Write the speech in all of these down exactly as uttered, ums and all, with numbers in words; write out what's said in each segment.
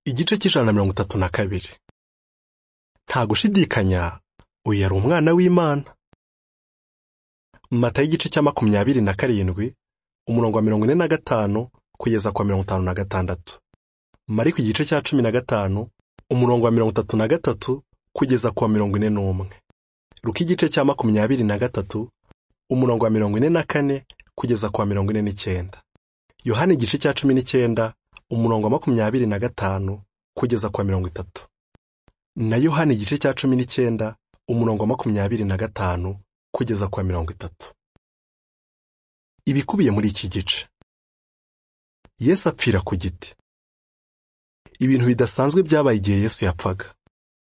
Igice cy'ijana na mirongo itatu na kabiri. Nta gushidikanya uyu yari umwana w'Imana. Matayo igice cya makumyabiri na karindwi umurongo wa mirongo ine na gatanu kugeza kwa mirongo itanu na gatandatu. Mariko igice cya cumi na gatanu umurongo wa mirongo itatu na gatatu kugeza kwa mirongo ine n'umwe. Luka igice cya makumyabiri na gatatu umurongo wa mirongo ine na kane kugeza kwa mirongo ine n'icyenda. Yohana igice cya cumi n'icyenda umurongo wa makumyabiri na gatanu kugeza kwa mirongo itatu. Na Yohana igice cya cumi n'icyenda umurongo wa makumyabiri na gatanu kugeza kwa mirongo itatu. Ibikubiye muri iki gice: Yesu apfira ku giti. Ibintu bidasanzwe byabaye igihe Yesu yapfaga.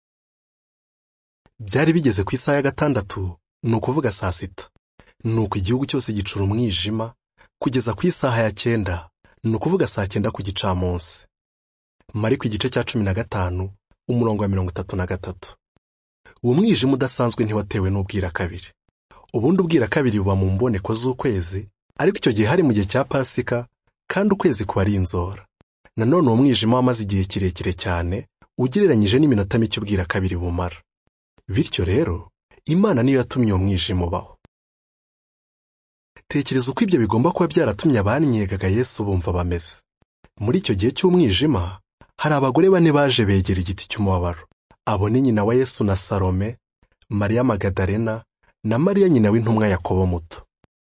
Byari bigeze ku isaha ya gatandatu, ni ukuvuga saa sita. Nuko igihugu cyose gicura umwijima kugeza ku isaha ya cyenda, ni ukuvuga saa cyenda ku gicamunsi. Mariko igice cya cumi na gatanu umurongo wa mirongo itatu na gatatu. Uwo mwijima udasanzwe ntiwatewe n'ubwira kabiri. Ubundi ubwira kabiri buba mu mboneko z'ukwezi, ariko icyo gihe hari mu gihe cya Pasika, kandi ukwezi kuba ari inzora. Nanone uwo mwijima wamaze igihe kirekire cyane ugereranyije n'iminota mike ubwira kabiri bumara. Bityo rero Imana niyo yatumye uwo mwijima ubaho. Tekereza uko ibyo bigomba kuba byaratumye abanyegaga Yesu bumva bameze. Muri icyo gihe cy'umwijima hari abagore bane baje begera igiti cy'umubabaro. Abo ni nyina wa Yesu na Salome, Mariya Magadalena na Mariya nyina w'intumwa Yakobo muto.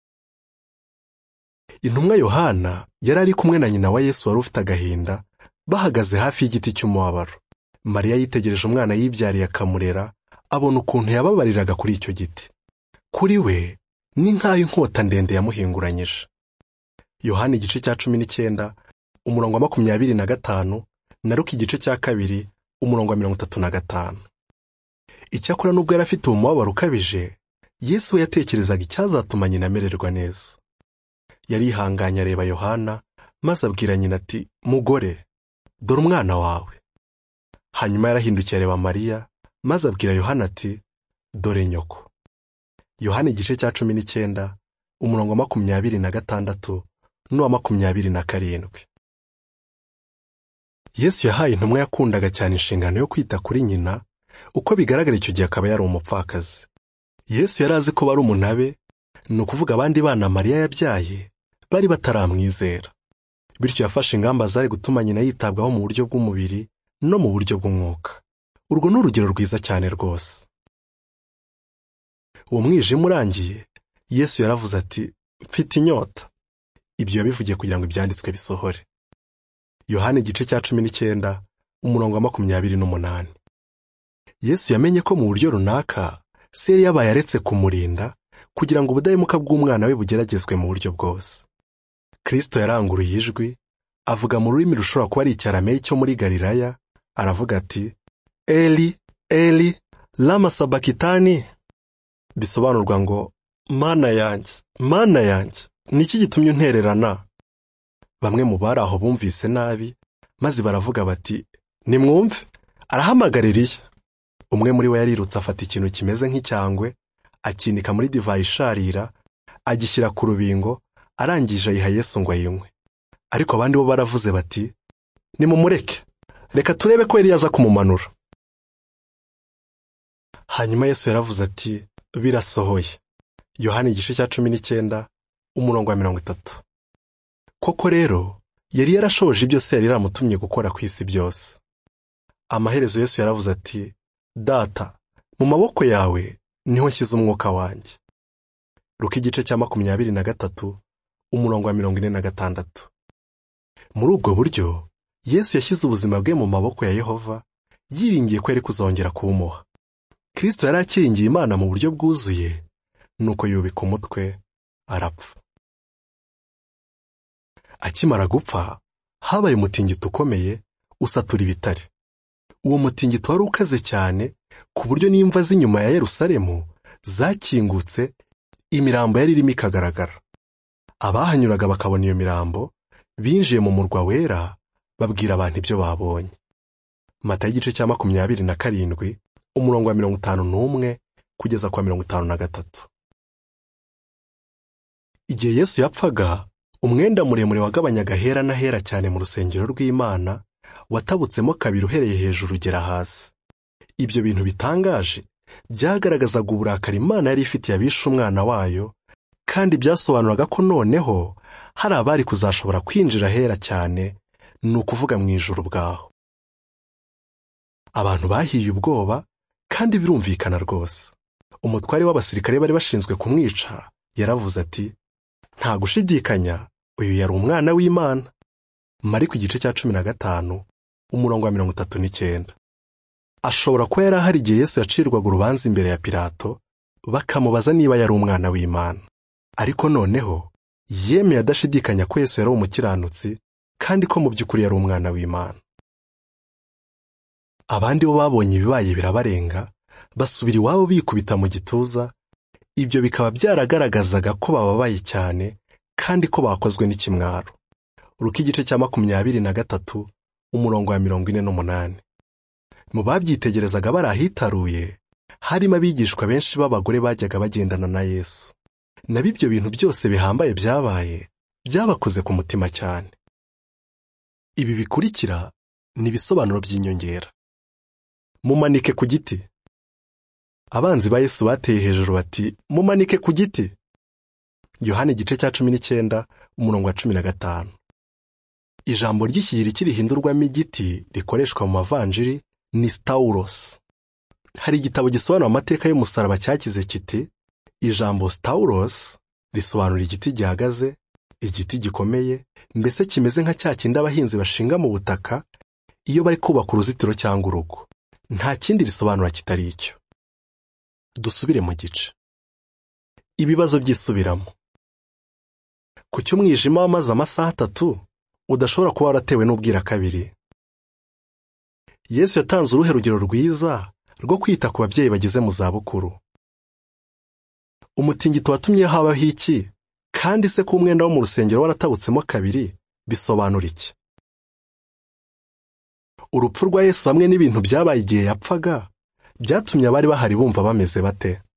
Intumwa Yohana yari ari kumwe na nyina wa Yesu wari ufite agahinda, bahagaze hafi y'igiti cy'umubabaro. Mariya yitegereje umwana yibyariye akamurera, abona ukuntu yababariraga kuri icyo giti. Kuri we ni nk'aho inkota ndende yamuhinguranyije. Yohana igice cya cumi n'icyenda umurongo wa makumyabiri na gatanu na Luka igice cya kabiri umurongo wa mirongo itatu na gatanu. Icyakora nubwo yari afite umubabaro ukabije, Yesu we yatekerezaga icyazatuma nyina amererwa neza. Yarihanganye areba Yohana, maze abwira nyina ati, "Mugore, dore umwana wawe." Hanyuma yarahindukiye areba Mariya, maze abwira Yohana ati, "Dore nyoko." Yohana igice cya cumi n'icyenda umurongo wa makumyabiri na gatandatu n'uwa makumyabiri na karindwi. Yesu yahaye intumwa yakundaga cyane inshingano yo kwita kuri nyina, uko bigaragara icyo gihe akaba yari umupfakazi. Yesu yari azi ko bari umunabe, ni ukuvuga abandi bana Mariya yabyaye bari bataramwizera. Bityo yafashe ingamba zari gutuma nyina yitabwaho mu buryo bw'umubiri no mu buryo bw'umwuka. Urwo ni urugero rwiza cyane rwose. Uwo mwijima urangiye, Yesu yaravuze ati, "Mfite inyota." Ibyo yabivugiye kugira ngo ibyanditswe bisohore. Yohana igice cya cumi n'icyenda umurongo wa makumyabiri n'umunani. Yesu yamenye ko mu buryo runaka se yari yabaye aretse kumurinda kugira ngo ubudahemuka bw'umwana we bugeragezwe mu buryo bwose. Kristo yaranguruye ijwi, avuga mu rurimi rushobora kuba ari icyarameyi cyo muri Galilaya, aravuga ati, "Eli, Eli, lama sabakitani?" Bisobanurwa ngo, "Mana yanjye, Mana yanjye, niki gitumye untererana?" Bamwe mu bari aho bumvise nabi, maze baravuga bati, "Nimwumve, arahamagara Eliya." Umwe muri bo yarirutse afata ikintu kimeze nk'icyangwe, akinika muri divayi isharira, agishyira ku rubingo, arangije ayiha Yesu ngo ayinywe. Ariko abandi bo baravuze bati, "Nimumureke, reka turebe ko Eliya aza kumumanura." Hanyuma Yesu yaravuze ati, "Birasohoye." Yohana igice cya cumi n'icyenda umurongo wa mirongo itatu. Koko rero yari yarashoje ibyo se yari yaramutumye gukora ku isi byose. Amaherezo Yesu yaravuze ati, "Data, mu maboko yawe niho nshyize umwuka wanjye." Luka igice cya makumyabiri na gatatu umurongo wa mirongo ine na gatandatu. Muri ubwo buryo Yesu yashyize ubuzima bwe mu maboko ya Yehova, yiringiye ko yari kuzongera kuwumuha. Kristo yari akiringiye Imana mu buryo bwuzuye, nuko yubika umutwe arapfa. Akimara gupfa, habaye umutingito ukomeye usatura ibitare. Uwo mutingito wari ukaze cyane ku buryo n'imva z'inyuma ya Yerusalemu zakingutse, imirambo yari irimo ikagaragara. Abahanyuraga bakabona iyo mirambo, binjiye mu murwa wera, babwira abantu ibyo babonye. Matayo igice cya makumyabiri na karindwi umurongo wa mirongo itanu n'umwe kugeza kwa mirongo itanu na gatatu. Igihe Yesu yapfaga, umwenda muremure wagabanyaga hera na hera cyane mu rusengero rw'Imana watabutsemo kabiri uhereye hejuru ugera hasi. Ibyo bintu bitangaje byagaragazaga uburakari Imana yari ifitiye abishe umwana wayo, kandi byasobanuraga ko noneho hari abari kuzashobora kwinjira hera cyane, ni ukuvuga mu ijuru bwaho. Abantu bahiye ubwoba, kandi birumvikana rwose. Umutware w'abasirikare bari bashinzwe kumwica yaravuze ati, nta gushidikanya uyu yari umwana w'Imana. Mariko igice cya cumi na gatanu umurongo wa mirongo itatu n'icyenda. Ashobora kuba yari ahari igihe Yesu yacirwaga urubanza imbere ya Pilato, bakamubaza niba yari umwana w'Imana. Ariko noneho yemeye adashidikanya ko Yesu yari umukiranutsi, kandi ko mu by'ukuri yari umwana w'Imana. Abandi bo babonye ibibaye birabarenga, basubira iwabo bikubita mu gituza. Ibyo bikaba byaragaragazaga ko bababaye cyane, kandi ko bakozwe n'ikimwaro. Luka igice cya makumyabiri na gatatu umurongo wa mirongo ine n'umunani. Mu babyitegerezaga barahitaruye, harimo abigishwa benshi b'abagore bajyaga bagendana na Yesu. Nabi ibyo bintu byose bihambaye byabaye, byabakoze ku mutima cyane. Ibi bikurikira ni ibisobanuro by'inyongera. Mumanike ku giti. Abanzi ba Yesu bateye hejuru bati, mumanike ku giti. Yohana igice cya cumi n'icyenda umurongo wa cumi na gatanu. Ijambo ry'ikigiriki rihindurwamo igiti rikoreshwa mu mavanjiri ni stauros. Hari igitabo gisobanura amateka y'umusaraba cyakize kiti, ijambo stauros risobanura igiti gihagaze, igiti gikomeye, mbese kimeze nka cya kindi abahinzi bashinga mu butaka iyo bari kubaka uruzitiro cyangwa urugo. Nta kindi risobanura kitari icyo. Dusubire mu gice. Ibibazo byisubiramo. Ku cy'umwijima wamaze amasaha atatu udashobora kuba waratewe n'ubwira kabiri. Yesu yatanze uruhe rugero rwiza rwo kwita ku babyeyi bageze mu zabukuru. Umutingito watumye habaho iki, kandi se ko umwenda wo mu rusengero waratabutsemo kabiri bisobanura iki? Urupfu rwa Yesu hamwe n'ibintu byabaye igihe yapfaga byatumye abari bahari bumva bameze bate?